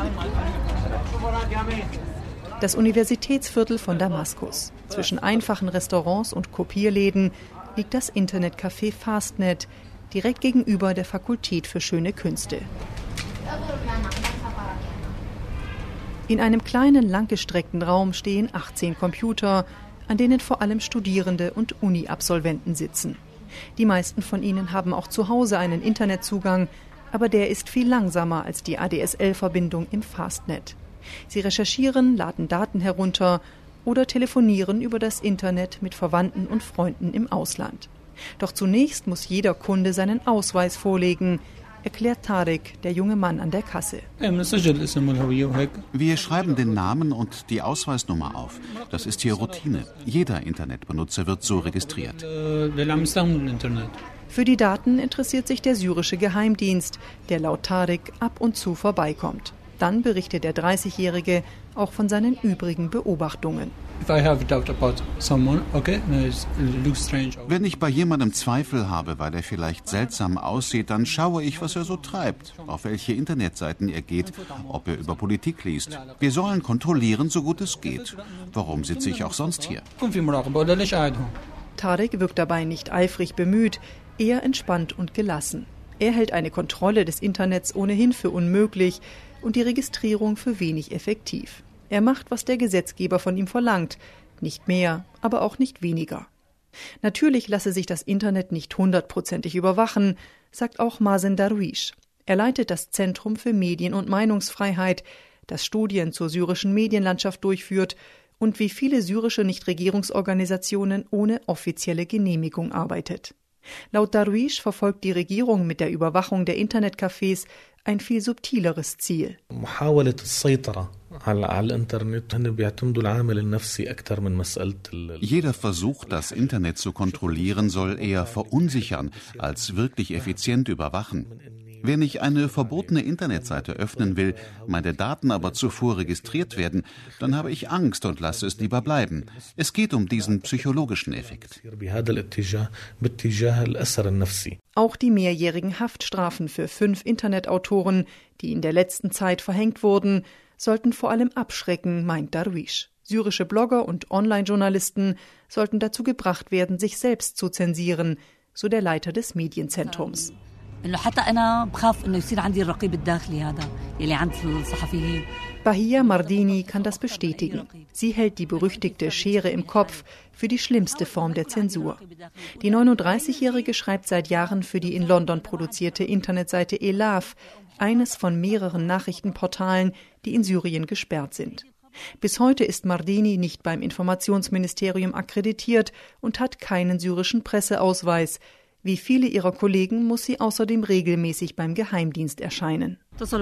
Das Universitätsviertel von Damaskus. Zwischen einfachen Restaurants und Kopierläden liegt das Internetcafé Fastnet, direkt gegenüber der Fakultät für Schöne Künste. In einem kleinen, langgestreckten Raum stehen 18 Computer, an denen vor allem Studierende und Uni-Absolventen sitzen. Die meisten von ihnen haben auch zu Hause einen Internetzugang, aber der ist viel langsamer als die ADSL-Verbindung im Fastnet. Sie recherchieren, laden Daten herunter oder telefonieren über das Internet mit Verwandten und Freunden im Ausland. Doch zunächst muss jeder Kunde seinen Ausweis vorlegen, erklärt Tarek, der junge Mann an der Kasse. Wir schreiben den Namen und die Ausweisnummer auf. Das ist hier Routine. Jeder Internetbenutzer wird so registriert. Für die Daten interessiert sich der syrische Geheimdienst, der laut Tarek ab und zu vorbeikommt. Dann berichtet der 30-Jährige auch von seinen übrigen Beobachtungen. Wenn ich bei jemandem Zweifel habe, weil er vielleicht seltsam aussieht, dann schaue ich, was er so treibt, auf welche Internetseiten er geht, ob er über Politik liest. Wir sollen kontrollieren, so gut es geht. Warum sitze ich auch sonst hier? Tarek wirkt dabei nicht eifrig bemüht, eher entspannt und gelassen. Er hält eine Kontrolle des Internets ohnehin für unmöglich und die Registrierung für wenig effektiv. Er macht, was der Gesetzgeber von ihm verlangt, nicht mehr, aber auch nicht weniger. Natürlich lasse sich das Internet nicht 100%ig überwachen, sagt auch Mazen Darwish. Er leitet das Zentrum für Medien- und Meinungsfreiheit, das Studien zur syrischen Medienlandschaft durchführt und wie viele syrische Nichtregierungsorganisationen ohne offizielle Genehmigung arbeitet. Laut Darwish verfolgt die Regierung mit der Überwachung der Internetcafés ein viel subtileres Ziel. Jeder Versuch, das Internet zu kontrollieren, soll eher verunsichern, als wirklich effizient überwachen. Wenn ich eine verbotene Internetseite öffnen will, meine Daten aber zuvor registriert werden, dann habe ich Angst und lasse es lieber bleiben. Es geht um diesen psychologischen Effekt. Auch die mehrjährigen Haftstrafen für 5 Internetautoren, die in der letzten Zeit verhängt wurden, sollten vor allem abschrecken, meint Darwish. Syrische Blogger und Online-Journalisten sollten dazu gebracht werden, sich selbst zu zensieren, so der Leiter des Medienzentrums. Bahia Mardini kann das bestätigen. Sie hält die berüchtigte Schere im Kopf für die schlimmste Form der Zensur. Die 39-Jährige schreibt seit Jahren für die in London produzierte Internetseite Elaf, eines von mehreren Nachrichtenportalen, die in Syrien gesperrt sind. Bis heute ist Mardini nicht beim Informationsministerium akkreditiert und hat keinen syrischen Presseausweis. Wie viele ihrer Kollegen muss sie außerdem regelmäßig beim Geheimdienst erscheinen.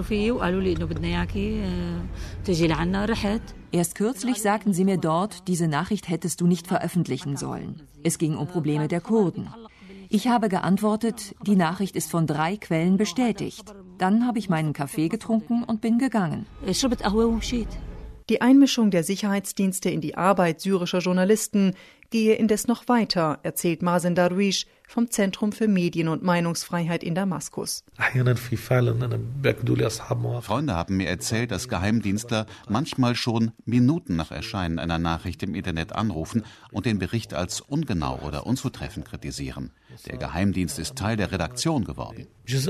Erst kürzlich sagten sie mir dort, diese Nachricht hättest du nicht veröffentlichen sollen. Es ging um Probleme der Kurden. Ich habe geantwortet, die Nachricht ist von 3 Quellen bestätigt. Dann habe ich meinen Kaffee getrunken und bin gegangen. Die Einmischung der Sicherheitsdienste in die Arbeit syrischer Journalisten gehe indes noch weiter, erzählt Mazen Darwish vom Zentrum für Medien- und Meinungsfreiheit in Damaskus. Freunde haben mir erzählt, dass Geheimdienstler manchmal schon Minuten nach Erscheinen einer Nachricht im Internet anrufen und den Bericht als ungenau oder unzutreffend kritisieren. Der Geheimdienst ist Teil der Redaktion geworden.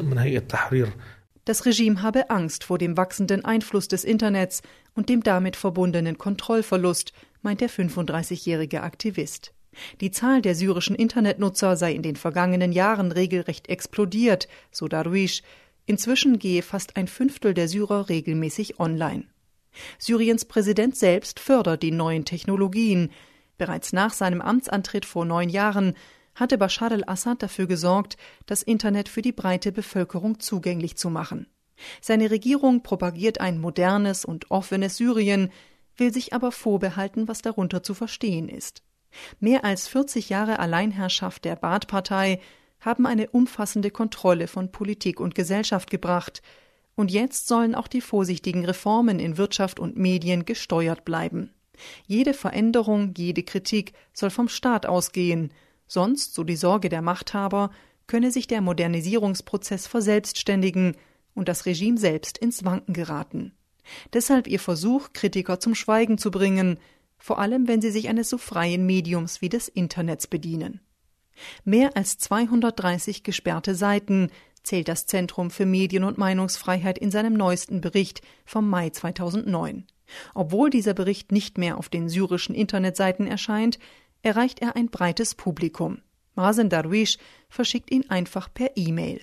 Das Regime habe Angst vor dem wachsenden Einfluss des Internets und dem damit verbundenen Kontrollverlust, meint der 35-jährige Aktivist. Die Zahl der syrischen Internetnutzer sei in den vergangenen Jahren regelrecht explodiert, so Darwish. Inzwischen gehe fast 1/5 der Syrer regelmäßig online. Syriens Präsident selbst fördert die neuen Technologien. Bereits nach seinem Amtsantritt vor 9 Jahren hatte Bashar al-Assad dafür gesorgt, das Internet für die breite Bevölkerung zugänglich zu machen. Seine Regierung propagiert ein modernes und offenes Syrien, will sich aber vorbehalten, was darunter zu verstehen ist. Mehr als 40 Jahre Alleinherrschaft der Baath-Partei haben eine umfassende Kontrolle von Politik und Gesellschaft gebracht. Und jetzt sollen auch die vorsichtigen Reformen in Wirtschaft und Medien gesteuert bleiben. Jede Veränderung, jede Kritik soll vom Staat ausgehen. Sonst, so die Sorge der Machthaber, könne sich der Modernisierungsprozess verselbstständigen und das Regime selbst ins Wanken geraten. Deshalb ihr Versuch, Kritiker zum Schweigen zu bringen, vor allem wenn sie sich eines so freien Mediums wie des Internets bedienen. Mehr als 230 gesperrte Seiten zählt das Zentrum für Medien- und Meinungsfreiheit in seinem neuesten Bericht vom Mai 2009. Obwohl dieser Bericht nicht mehr auf den syrischen Internetseiten erscheint, erreicht er ein breites Publikum. Mazen Darwish verschickt ihn einfach per E-Mail.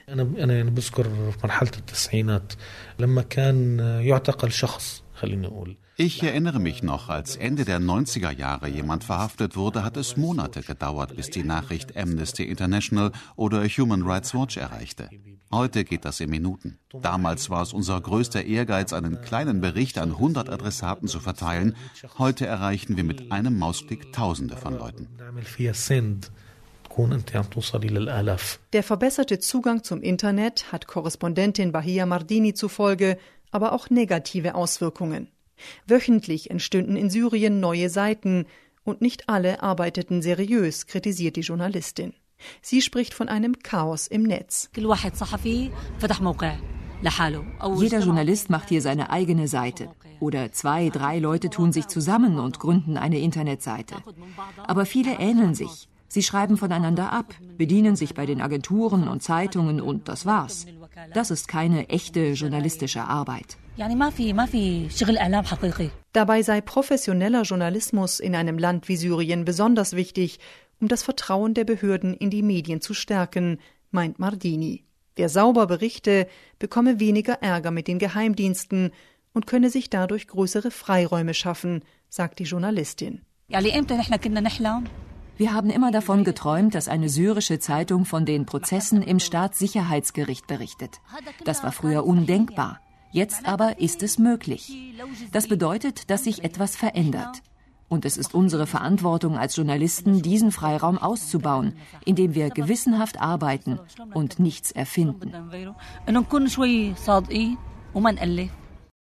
Ich erinnere mich noch, als Ende der 90er Jahre jemand verhaftet wurde, hat es Monate gedauert, bis die Nachricht Amnesty International oder Human Rights Watch erreichte. Heute geht das in Minuten. Damals war es unser größter Ehrgeiz, einen kleinen Bericht an 100 Adressaten zu verteilen. Heute erreichen wir mit einem Mausklick Tausende von Leuten. Der verbesserte Zugang zum Internet hat Korrespondentin Bahia Mardini zufolge aber auch negative Auswirkungen. Wöchentlich entstünden in Syrien neue Seiten und nicht alle arbeiteten seriös, kritisiert die Journalistin. Sie spricht von einem Chaos im Netz. Jeder Journalist macht hier seine eigene Seite. Oder 2, 3 Leute tun sich zusammen und gründen eine Internetseite. Aber viele ähneln sich. Sie schreiben voneinander ab, bedienen sich bei den Agenturen und Zeitungen und das war's. Das ist keine echte journalistische Arbeit. Dabei sei professioneller Journalismus in einem Land wie Syrien besonders wichtig, um das Vertrauen der Behörden in die Medien zu stärken, meint Mardini. Wer sauber berichte, bekomme weniger Ärger mit den Geheimdiensten und könne sich dadurch größere Freiräume schaffen, sagt die Journalistin. Wir haben immer davon geträumt, dass eine syrische Zeitung von den Prozessen im Staatssicherheitsgericht berichtet. Das war früher undenkbar. Jetzt aber ist es möglich. Das bedeutet, dass sich etwas verändert. Und es ist unsere Verantwortung als Journalisten, diesen Freiraum auszubauen, indem wir gewissenhaft arbeiten und nichts erfinden.